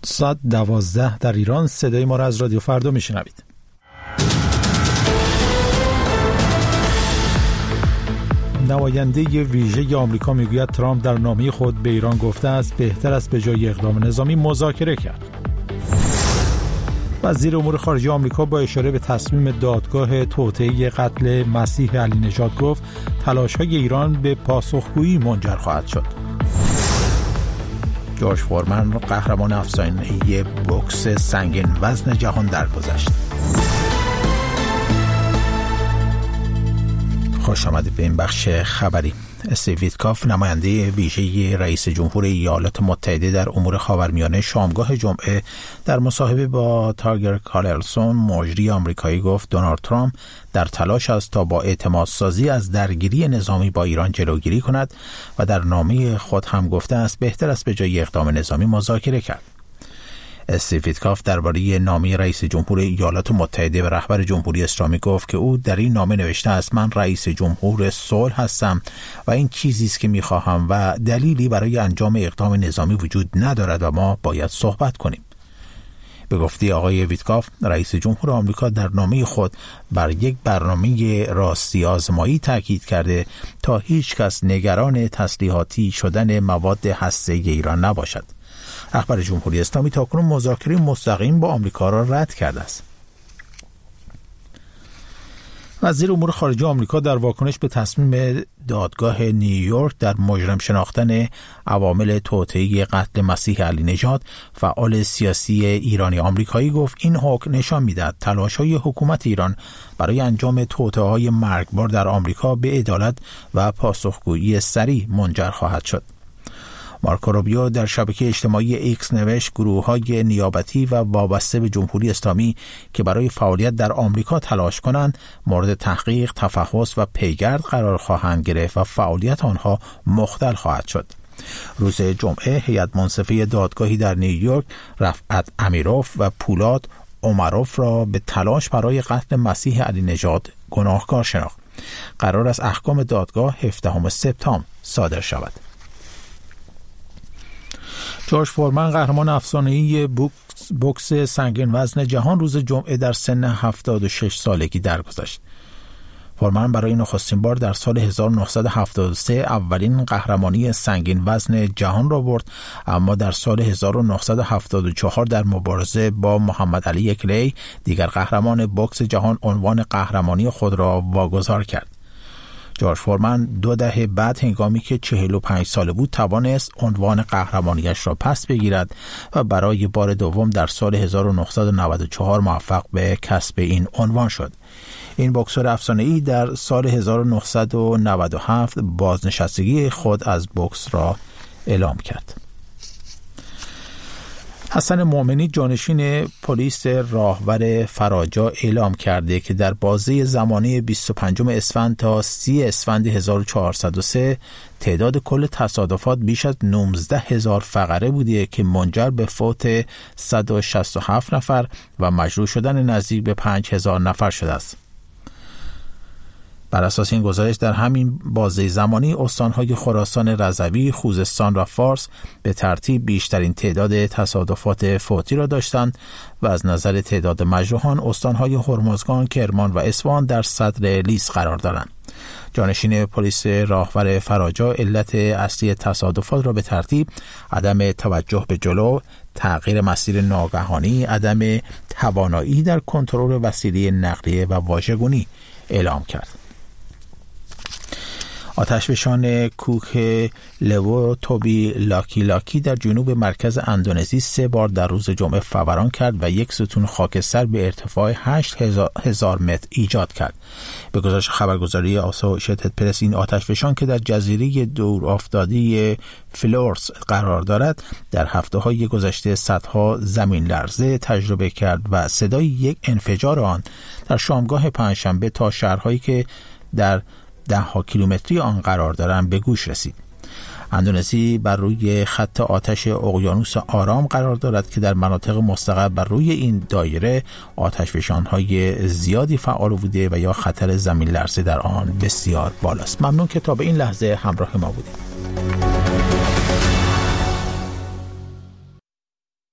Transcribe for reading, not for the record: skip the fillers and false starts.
ساعت 12 در ایران. صدای ما را از رادیو فردا میشنوید. نماینده ویژه آمریکا میگوید ترامپ در نامه خود به ایران گفته است بهتر است به جای اقدام نظامی مذاکره کرد. وزیر امور خارجه آمریکا با اشاره به تصمیم دادگاه توطئه قتل مسیح علی نژاد گفت تلاش‌های ایران به پاسخگویی منجر خواهد شد. جورج فورمن قهرمان افسانه‌ای بوکس سنگین وزن جهان درگذشت. خوش آمدید به این بخش خبری. استیو ویتکاف نماینده ویژه رئیس جمهور ایالات متحده در امور خاورمیانه شامگاه جمعه در مصاحبه با تاگر کارلسون مجری آمریکایی گفت دونالد ترامپ در تلاش است تا با اعتمادسازی از درگیری نظامی با ایران جلوگیری کند و در نامه خود هم گفته است بهتر است به جای اقدام نظامی مذاکره کرد. استیو ویتکاف درباره نامه رئیس جمهور ایالات متحده به رهبر جمهوری اسلامی گفت که او در این نامه نوشته است من رئیس جمهور صلح هستم و این چیزی است که می‌خواهم و دلیلی برای انجام اقدام نظامی وجود ندارد و ما باید صحبت کنیم. به گفته آقای ویتکاف رئیس جمهور آمریکا در نامه خود بر یک برنامه راستی آزمایی تاکید کرده تا هیچ کس نگران تسلیحاتی شدن مواد هسته‌ای ایران نباشد. رهبر جمهوری اسلامی تاکنون مذاکره مستقیم با آمریکا را رد کرده است. وزیر امور خارجه آمریکا در واکنش به تصمیم دادگاه نیویورک در مجرم شناختن عوامل توطئه قتل مسیح علی نژاد فعال سیاسی ایرانی آمریکایی گفت این حکم نشان می‌دهد تلاش‌های حکومت ایران برای انجام توطئه‌های مرگبار در آمریکا به عدالت و پاسخگویی سریع منجر خواهد شد. مارکو روبیو در شبکه اجتماعی ایکس نوشت گروه‌های نیابتی و وابسته به جمهوری اسلامی که برای فعالیت در آمریکا تلاش کنند مورد تحقیق، تفحص و پیگرد قرار خواهند گرفت و فعالیت آنها مختل خواهد شد. روز جمعه هیئت منصفه دادگاهی در نیویورک رفعت امیروف و پولاد عمروف را به تلاش برای قتل مسیح علی نژاد گناهکار شناخت. قرار است احکام دادگاه 17 سپتامبر صادر شود. جورج فورمن قهرمان افسانه‌ای بوکس سنگین وزن جهان روز جمعه در سن 76 سالگی درگذشت. فورمن برای نخستین بار در سال 1973 اولین قهرمانی سنگین وزن جهان را برد، اما در سال 1974 در مبارزه با محمد علی کلی دیگر قهرمان بوکس جهان عنوان قهرمانی خود را واگذار کرد. جورج فورمن 2 دهه بعد هنگامی که 45 ساله بود توانست عنوان قهرمانیش را پس بگیرد و برای بار دوم در سال 1994 موفق به کسب این عنوان شد. این بوکسور افسانه‌ای در سال 1997 بازنشستگی خود از بوکس را اعلام کرد. حسن مومنی جانشین پلیس راهور فراجا اعلام کرده که در بازه زمانی 25 اسفند تا 30 اسفند 1403 تعداد کل تصادفات بیش از 19,000 فقره بوده که منجر به فوت 167 نفر و مجروح شدن نزدیک به 5,000 نفر شده است. بر اساس این گزارش در همین بازه زمانی استانهای خراسان رضوی، خوزستان و فارس به ترتیب بیشترین تعداد تصادفات فوتی را داشتند و از نظر تعداد مجروحان استانهای هرمزگان، کرمان و اصفهان در صدر لیست قرار دارند. جانشین پلیس راهور فراجا علت اصلی تصادفات را به ترتیب عدم توجه به جلو، تغییر مسیر ناگهانی، عدم توانایی در کنترل وسیله نقلیه و واژگونی اعلام کرد. آتشفشان کوک لوو توبی لاکی در جنوب مرکز اندونزی 3 بار در روز جمعه فوران کرد و یک ستون خاکستر به ارتفاع 8,000 متر ایجاد کرد. به گزارش خبرگزاری آسوشیتد پرس این آتشفشان که در جزیره دور افتاده فلورس قرار دارد در هفته‌های گذشته صدها زمین لرزه تجربه کرد و صدای یک انفجار آن در شامگاه پنجشنبه تا شهرهایی که در 10 کیلومتری آن قرار دارند به گوش رسید. اندونزی بر روی خط آتش اقیانوس آرام قرار دارد که در مناطق مستقر بر روی این دایره آتشفشان‌های زیادی فعال بوده و یا خطر زمین لرزه در آن بسیار بالاست. ممنون که تا به این لحظه همراه ما بودید.